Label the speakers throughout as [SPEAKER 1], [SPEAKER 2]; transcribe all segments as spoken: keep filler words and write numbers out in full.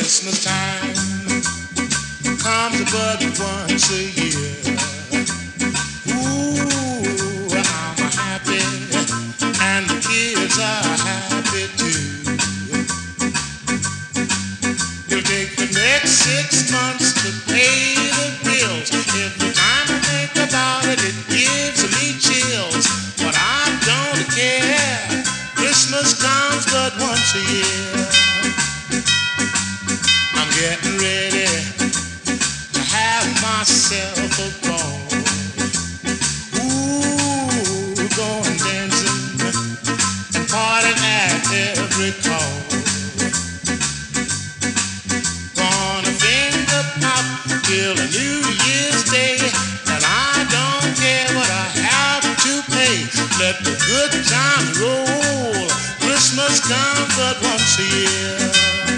[SPEAKER 1] Christmas time comes but once a year. Ooh, I'm happy and the kids are happy too. It'll take the next six months to pay the bills. Every time I think about it, it gives me chills. But I don't care. Christmas comes but once a year. I'm getting ready to have myself a ball. Ooh, going dancing and partying at every call. Gonna finger pop till a New Year's Day, and I don't care what I have to pay. Let the good times roll. Christmas comes but once a year.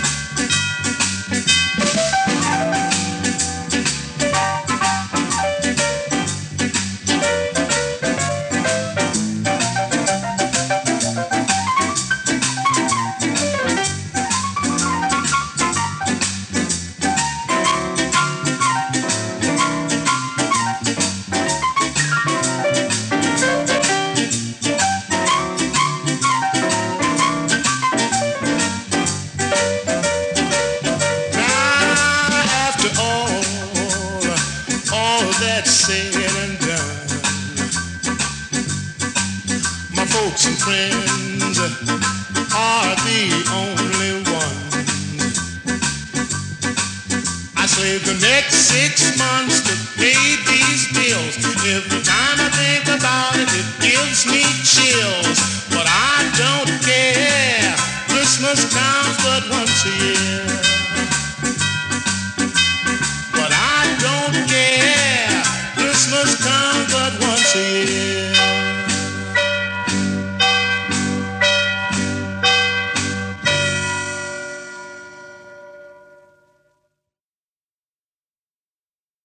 [SPEAKER 1] That's said and done. My folks and friends are the only ones. I save the next six months to pay these bills. Every time I think about it, it gives me chills. But I don't care. Christmas comes but once a year. But I don't care. Christmas comes but once a year.